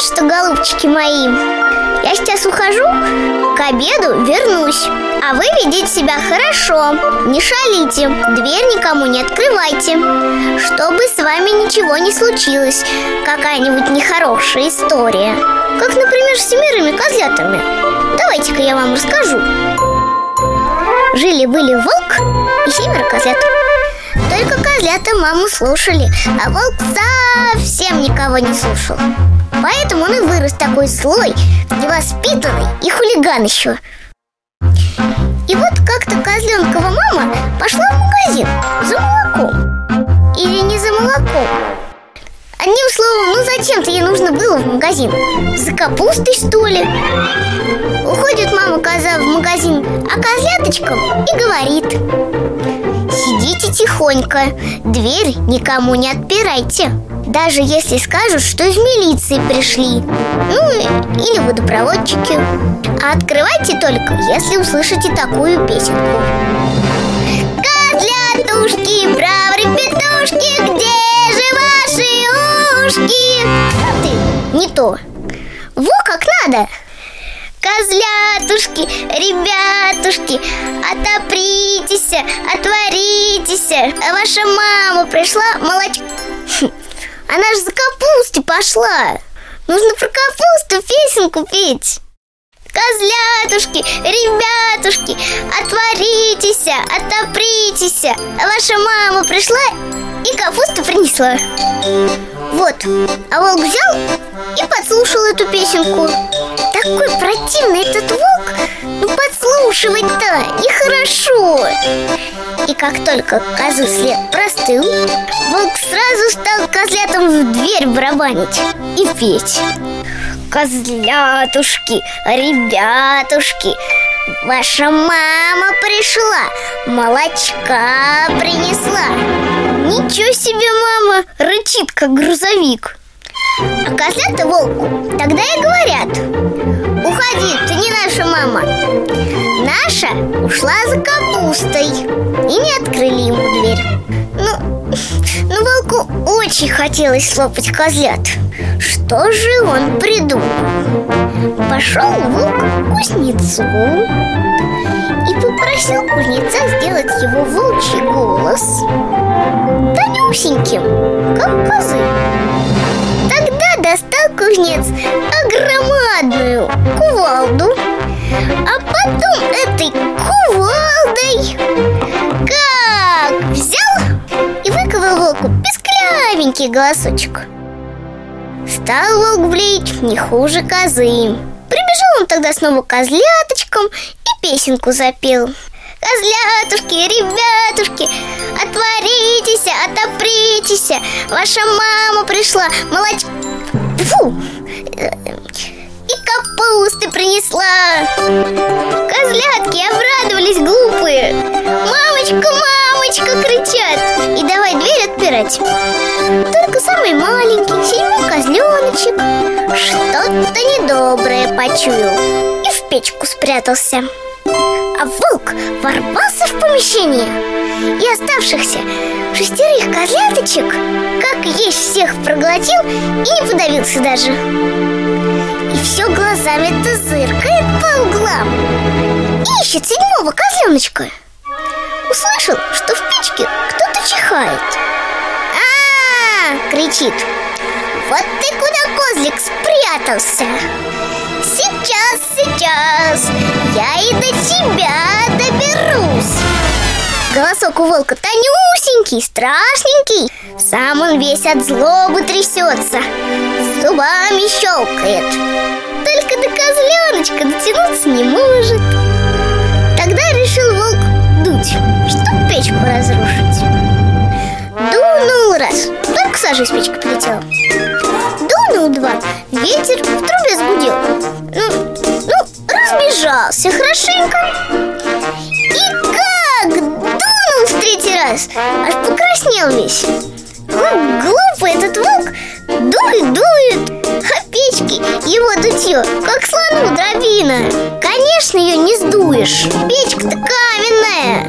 что, голубчики мои, я сейчас ухожу, к обеду вернусь. А вы ведите себя хорошо, не шалите, дверь никому не открывайте, чтобы с вами ничего не случилось, какая-нибудь нехорошая история. Как, например, с 7 козлятами. Давайте-ка я вам расскажу. Жили-были волк и 7 козлят. Только козлята маму слушали, а волк совсем никого не слушал. Поэтому он и вырос такой злой, невоспитанный и хулиган еще. И вот как-то козленкова мама пошла в магазин за молоком. Или не за молоком. Одним словом, зачем-то ей нужно было в магазин. За капустой, что ли? Уходит мама-коза в магазин, а козляточкам и говорит: сидите тихонько, дверь никому не отпирайте. Даже если скажут, что из милиции пришли, или водопроводчики. А открывайте только, если услышите такую песенку: козлятушки, бравры-петушки, где же ваши ушки? Не то. Во как надо! Козлятушки, ребятушки, отопритесь, отворитесь, ваша мама пришла молочко. Она же за капустой пошла. Нужно про капусту песенку петь. Козлятушки, ребятушки, отворитесь, отопритесь, ваша мама пришла и капусту принесла. Вот, а волк взял и подслушал эту песенку. Такой противный этот волк, подслушивать-то нехорошо. И как только козы след простыл, волк сразу стал козлятам в дверь барабанить и петь: козлятушки, ребятушки, ваша мама пришла, молочка принесла. Ничего себе мама рычит, как грузовик. А козлята волку тогда и говорят: уходи, ты не наша мама. Наша ушла за капустой. И не открыли ему дверь. Волку очень хотелось слопать козлят. Что же он придумал? Пошел волк к кузнецу и попросил кузнеца сделать его волчий голос тонюсеньким, как козы. Тогда достал кузнец огромадную кувалду, а потом этой кувалдой как взял и выковал волку писклявенький голосочек. Стал волк блеять не хуже козы. Прибежал он тогда снова к козляточкам и песенку запел: козлятушки, ребятушки, отворитесь, отопритесь, ваша мама пришла, молочко... Фу! И капусты принесла. Козлятки обрадовались глупые. Мамочка, мамочка, кричат. И давай дверь отпирать. Только самый маленький, 7 козленочек что-то недоброе почуял и в печку спрятался. А волк ворвался в помещение и оставшихся 6 козляточек как есть всех проглотил и не подавился даже. И все глазами-то зыркает по углам. Ищет 7-го козленочка. Услышал, что в печке кто-то чихает. Кричит: вот ты куда, козлик, спрятался? Сейчас я и до тебя доберусь. Голосок у волка тонюсенький, страшненький. Сам он весь от злобы трясется, зубами щелкает. Только до козленочка дотянуться не может. Тогда решил волк дуть, чтоб печку разрушить. Дунул раз, только сажа из печки полетела. Дунул 2, ветер в трубе сгудел. Разбежался хорошенько. И как дунул в 3-й раз, аж покраснел весь. Глупый этот волк дует, а печки его дутье, как слону дробина. Конечно, ее не сдуешь, печка-то каменная.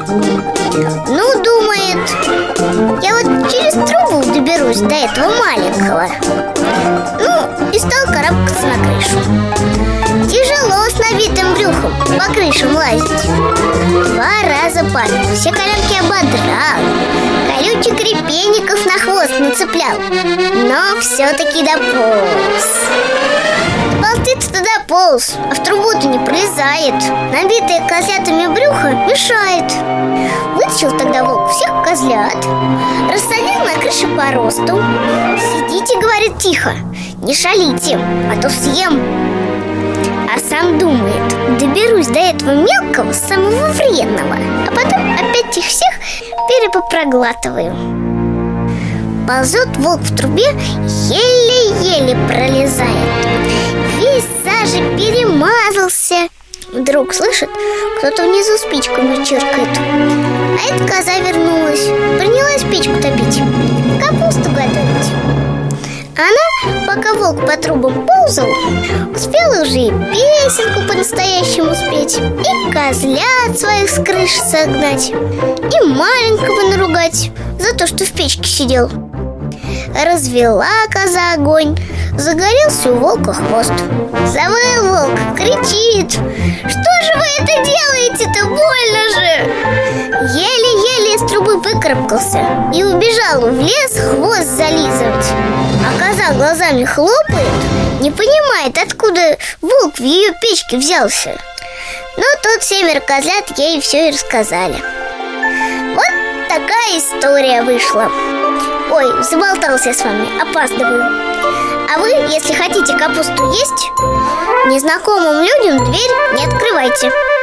Думает, я вот через трубу доберусь до этого маленького. и стал карабкаться на крышу. Тяжело с набитым брюхом по крышам лазить. 2 раза падал, все коленки ободрал, колючих репейников на хвост нацеплял, но все-таки дополз. Доползти-то дополз, а в трубу-то не пролезает. Набитое козлятами брюхо мешает. Вытащил тогда волк всех козлят, рассадил на крыше по росту. Сидите, говорит, тихо, не шалите, а то съем. А сам думает: доберусь до этого мелкого, самого вредного, а потом опять их всех перепопроглатываю. Ползет волк в трубе, еле-еле пролезает, весь сажей перемазался. Вдруг слышит, кто-то внизу спичками чиркает. А эта коза вернулась, принялась печку топить, капусту готовить. Она, пока волк по трубам ползал, успела уже и песенку по-настоящему спеть, и козлят своих с крыши согнать, и маленького наругать за то, что в печке сидел. Развела коза огонь, загорелся у волка хвост. Завыл волк, кричит: что же вы это делаете-то, больно же! Еле-еле из трубы выкарабкался и убежал в лес хвост зализывать. А коза глазами хлопает, не понимает, откуда волк в ее печке взялся. Но тут 7 козлят ей все и рассказали. Вот такая история вышла. Ой, заболтался я с вами, опаздываю. А вы, если хотите капусту есть, незнакомым людям дверь не открывайте.